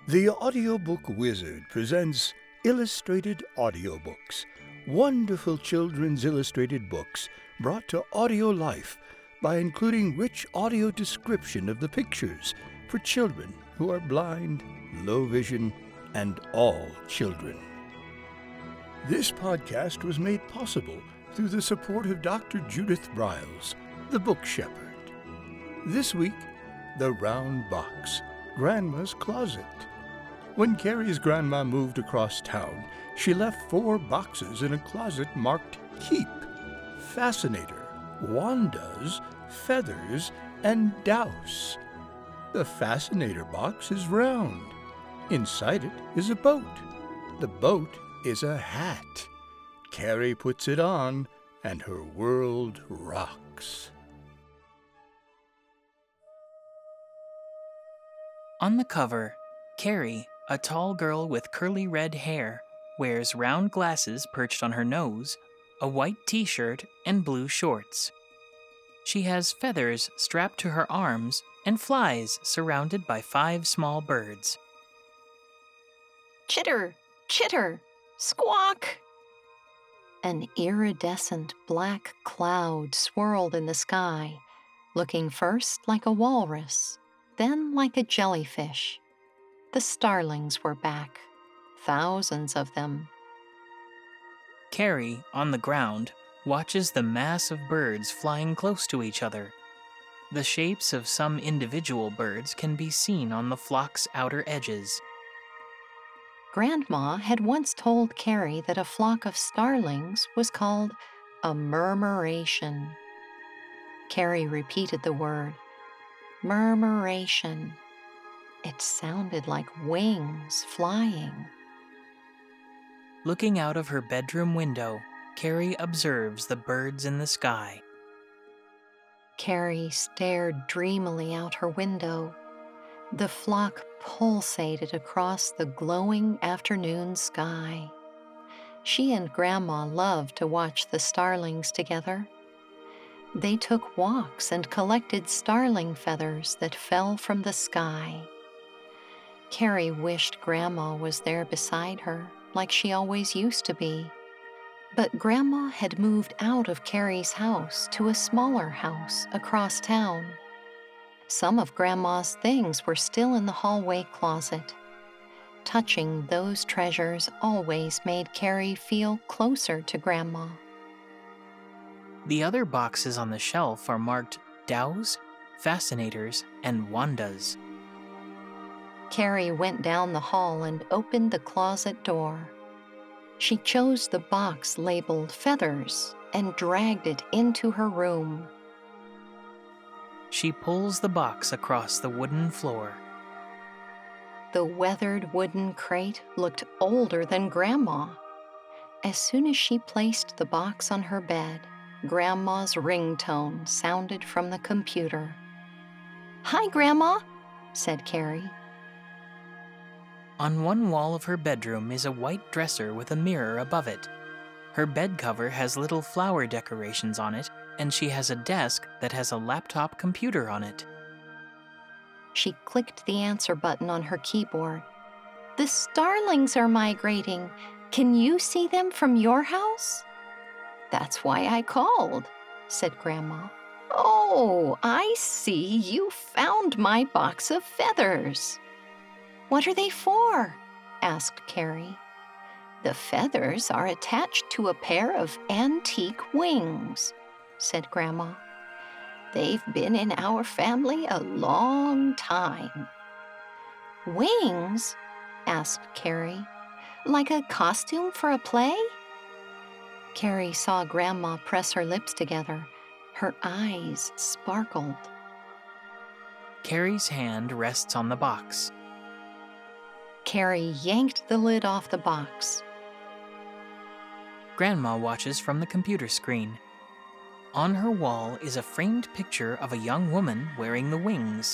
The Audiobook Wizard presents Illustrated Audiobooks, wonderful children's illustrated books brought to audio life by including rich audio description of the pictures for children who are blind, low vision, and all children. This podcast was made possible through the support of Dr. Judith Briles, the Book Shepherd. This week, The Round Box, Grandma's Closet. When Carrie's grandma moved across town, she left 4 boxes in a closet marked Keep, Fascinator, Wanda's, Feathers, and Douse. The Fascinator box is round. Inside it is a boat. The boat is a hat. Carrie puts it on, and her world rocks. On the cover, Carrie, a tall girl with curly red hair, wears round glasses perched on her nose, a white t-shirt, and blue shorts. She has feathers strapped to her arms and flies surrounded by 5 small birds. Chitter, chitter, squawk! An iridescent black cloud swirled in the sky, looking first like a walrus, then like a jellyfish. The starlings were back, thousands of them. Carrie, on the ground, watches the mass of birds flying close to each other. The shapes of some individual birds can be seen on the flock's outer edges. Grandma had once told Carrie that a flock of starlings was called a murmuration. Carrie repeated the word, murmuration. It sounded like wings flying. Looking out of her bedroom window, Carrie observes the birds in the sky. Carrie stared dreamily out her window. The flock pulsated across the glowing afternoon sky. She and Grandma loved to watch the starlings together. They took walks and collected starling feathers that fell from the sky. Carrie wished Grandma was there beside her, like she always used to be. But Grandma had moved out of Carrie's house to a smaller house across town. Some of Grandma's things were still in the hallway closet. Touching those treasures always made Carrie feel closer to Grandma. The other boxes on the shelf are marked Douse, Fascinators, and Wandas. Carrie went down the hall and opened the closet door. She chose the box labeled Feathers and dragged it into her room. She pulls the box across the wooden floor. The weathered wooden crate looked older than Grandma. As soon as she placed the box on her bed, Grandma's ringtone sounded from the computer. "Hi, Grandma," said Carrie. On one wall of her bedroom is a white dresser with a mirror above it. Her bed cover has little flower decorations on it, and she has a desk that has a laptop computer on it. She clicked the answer button on her keyboard. "The starlings are migrating. Can you see them from your house?" "That's why I called," said Grandma. "Oh, I see you found my box of feathers." "What are they for?" asked Carrie. "The feathers are attached to a pair of antique wings," said Grandma. "They've been in our family a long time." "Wings?" asked Carrie. "Like a costume for a play?" Carrie saw Grandma press her lips together. Her eyes sparkled. Carrie's hand rests on the box. Carrie yanked the lid off the box. Grandma watches from the computer screen. On her wall is a framed picture of a young woman wearing the wings.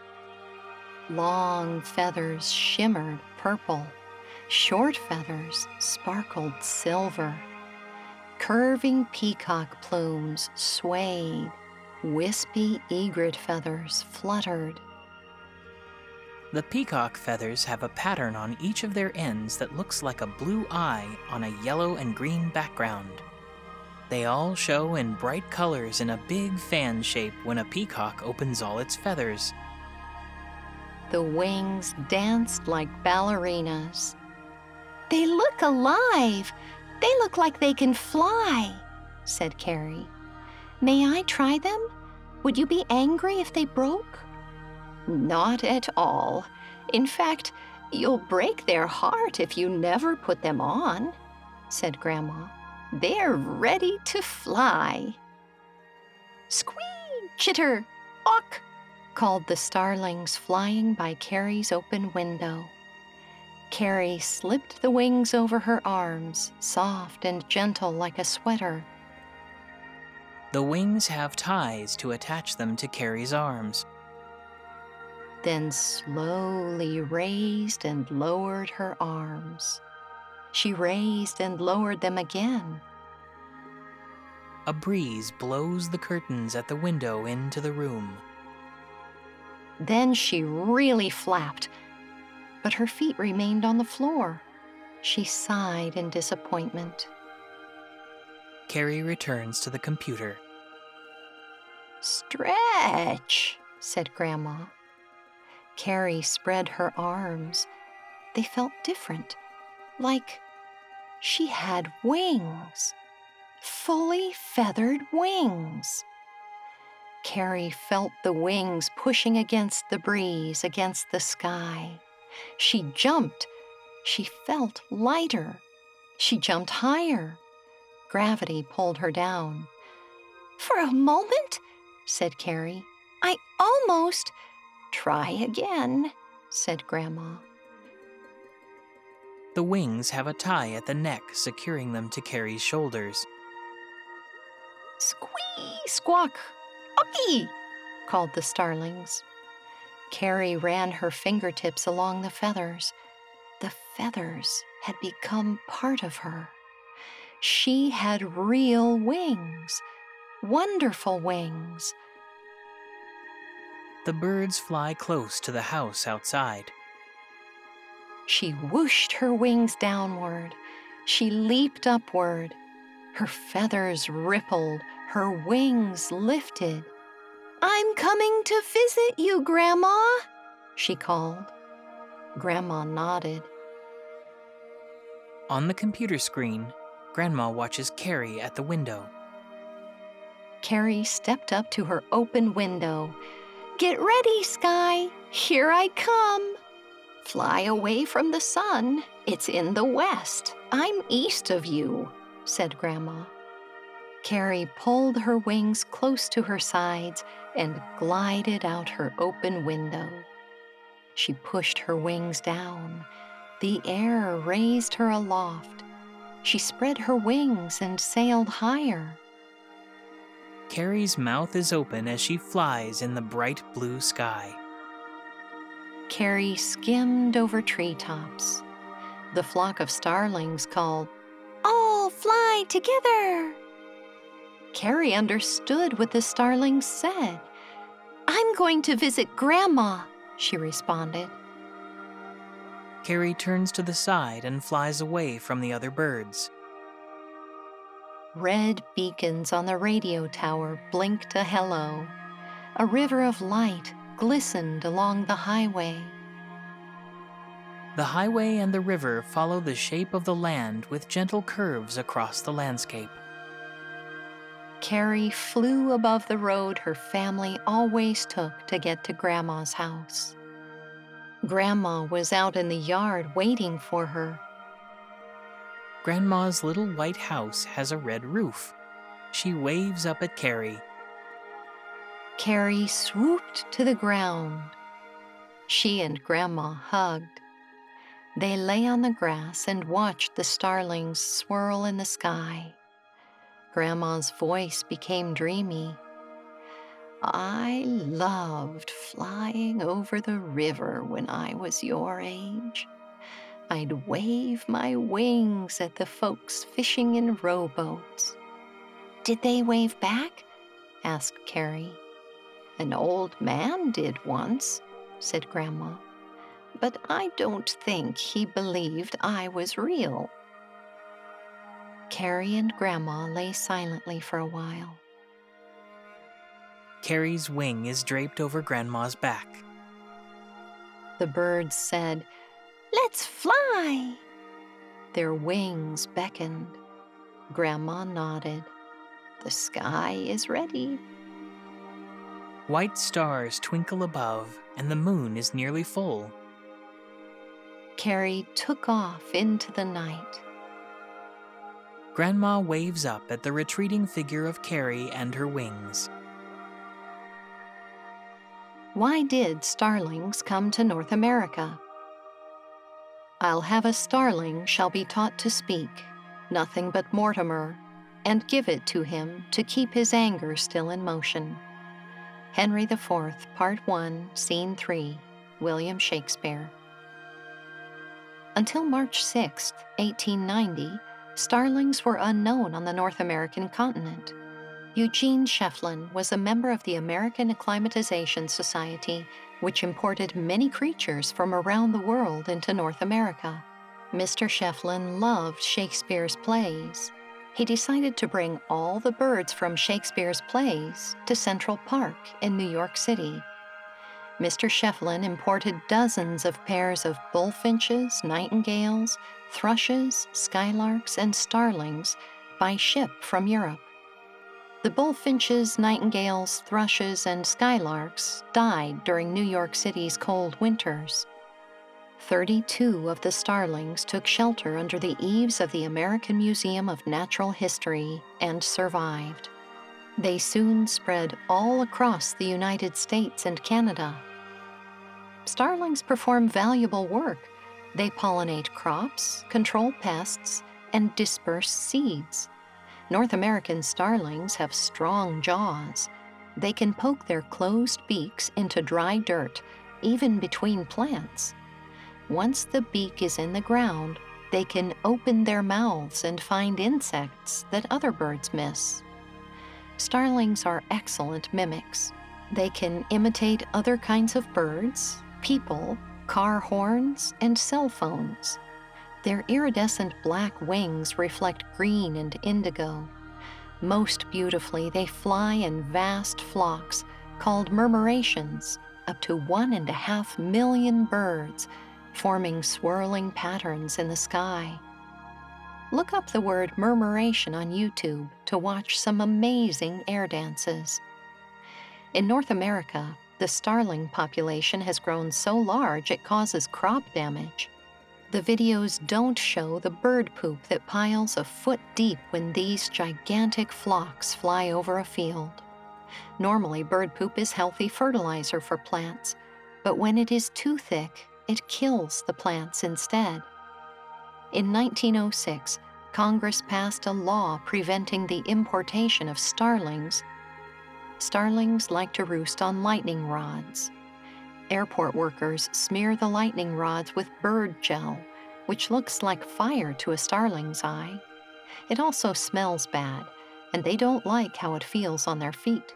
Long feathers shimmered purple. Short feathers sparkled silver. Curving peacock plumes swayed. Wispy egret feathers fluttered. The peacock feathers have a pattern on each of their ends that looks like a blue eye on a yellow and green background. They all show in bright colors in a big fan shape when a peacock opens all its feathers. The wings danced like ballerinas. "They look alive. They look like they can fly," said Carrie. "May I try them? Would you be angry if they broke?" "Not at all. In fact, you'll break their heart if you never put them on," said Grandma. "They're ready to fly." "Squee, chitter, awk," called the starlings flying by Carrie's open window. Carrie slipped the wings over her arms, soft and gentle like a sweater. The wings have ties to attach them to Carrie's arms. Then slowly raised and lowered her arms. She raised and lowered them again. A breeze blows the curtains at the window into the room. Then she really flapped, but her feet remained on the floor. She sighed in disappointment. Carrie returns to the computer. "Stretch," said Grandma. Carrie spread her arms. They felt different, like she had wings, fully feathered wings. Carrie felt the wings pushing against the breeze, against the sky. She jumped. She felt lighter. She jumped higher. Gravity pulled her down. "For a moment," said Carrie, "I almost—" "Try again," said Grandma. The wings have a tie at the neck securing them to Carrie's shoulders. "Squee, squawk, awky," called the starlings. Carrie ran her fingertips along the feathers. The feathers had become part of her. She had real wings, wonderful wings. The birds fly close to the house outside. She whooshed her wings downward. She leaped upward. Her feathers rippled. Her wings lifted. "I'm coming to visit you, Grandma," she called. Grandma nodded. On the computer screen, Grandma watches Carrie at the window. Carrie stepped up to her open window. "Get ready, Sky. Here I come. Fly away from the sun. It's in the west. I'm east of you," said Grandma. Carrie pulled her wings close to her sides and glided out her open window. She pushed her wings down. The air raised her aloft. She spread her wings and sailed higher. Carrie's mouth is open as she flies in the bright blue sky. Carrie skimmed over treetops. The flock of starlings called, "All fly together." Carrie understood what the starlings said. "I'm going to visit Grandma," she responded. Carrie turns to the side and flies away from the other birds. Red beacons on the radio tower blinked a hello. A river of light glistened along the highway. The highway and the river follow the shape of the land with gentle curves across the landscape. Carrie flew above the road her family always took to get to Grandma's house. Grandma was out in the yard waiting for her. Grandma's little white house has a red roof. She waves up at Carrie. Carrie swooped to the ground. She and Grandma hugged. They lay on the grass and watched the starlings swirl in the sky. Grandma's voice became dreamy. "I loved flying over the river when I was your age. I'd wave my wings at the folks fishing in rowboats." "Did they wave back?" asked Carrie. "An old man did once," said Grandma. but I don't think he believed I was real." Carrie and Grandma lay silently for a while. Carrie's wing is draped over Grandma's back. The birds said, "Let's fly!" Their wings beckoned. Grandma nodded. "The sky is ready." White stars twinkle above, and the moon is nearly full. Carrie took off into the night. Grandma waves up at the retreating figure of Carrie and her wings. Why did starlings come to North America? "I'll have a starling shall be taught to speak, nothing but Mortimer, and give it to him to keep his anger still in motion." Henry IV, Part 1, Scene 3, William Shakespeare. Until March 6, 1890, starlings were unknown on the North American continent. Eugene Shefflin was a member of the American Acclimatization Society, which imported many creatures from around the world into North America. Mr. Shefflin loved Shakespeare's plays. He decided to bring all the birds from Shakespeare's plays to Central Park in New York City. Mr. Shefflin imported dozens of pairs of bullfinches, nightingales, thrushes, skylarks, and starlings by ship from Europe. The bullfinches, nightingales, thrushes, and skylarks died during New York City's cold winters. 32 of the starlings took shelter under the eaves of the American Museum of Natural History and survived. They soon spread all across the United States and Canada. Starlings perform valuable work. They pollinate crops, control pests, and disperse seeds. North American starlings have strong jaws. They can poke their closed beaks into dry dirt, even between plants. Once the beak is in the ground, they can open their mouths and find insects that other birds miss. Starlings are excellent mimics. They can imitate other kinds of birds, people, car horns, and cell phones. Their iridescent black wings reflect green and indigo. Most beautifully, they fly in vast flocks called murmurations, up to 1.5 million birds, forming swirling patterns in the sky. Look up the word murmuration on YouTube to watch some amazing air dances. In North America, the starling population has grown so large it causes crop damage. The videos don't show the bird poop that piles a foot deep when these gigantic flocks fly over a field. Normally, bird poop is healthy fertilizer for plants, but when it is too thick, it kills the plants instead. In 1906, Congress passed a law preventing the importation of starlings. Starlings like to roost on lightning rods. Airport workers smear the lightning rods with bird gel, which looks like fire to a starling's eye. It also smells bad, and they don't like how it feels on their feet.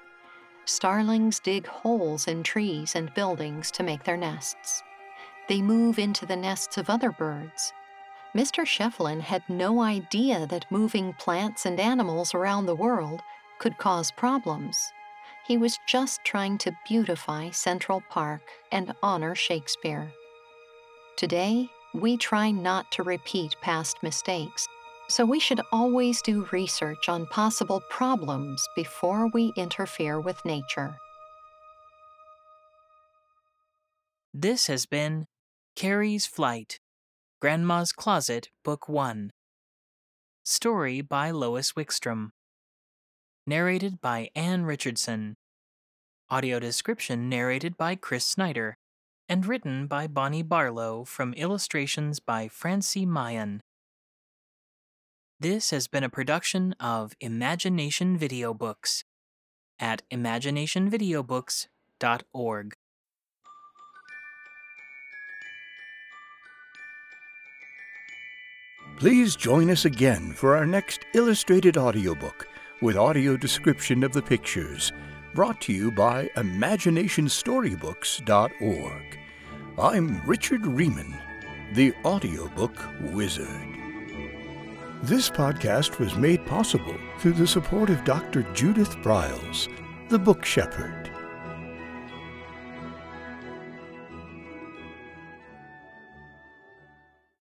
Starlings dig holes in trees and buildings to make their nests. They move into the nests of other birds. Mr. Shefflin had no idea that moving plants and animals around the world could cause problems. He was just trying to beautify Central Park and honor Shakespeare. Today, we try not to repeat past mistakes, so we should always do research on possible problems before we interfere with nature. This has been Carrie's Flight, Grandma's Closet, Book 1. Story by Lois Wickstrom. Narrated by Anne Richardson. Audio description narrated by Chris Snyder, and written by Bonnie Barlow from illustrations by Francie Mayan. This has been a production of Imagination Video Books at imaginationvideobooks.org. Please join us again for our next illustrated audiobook with audio description of the pictures, brought to you by ImaginationStorybooks.org. I'm Richard Riemann, the audiobook wizard. This podcast was made possible through the support of Dr. Judith Briles, the book shepherd.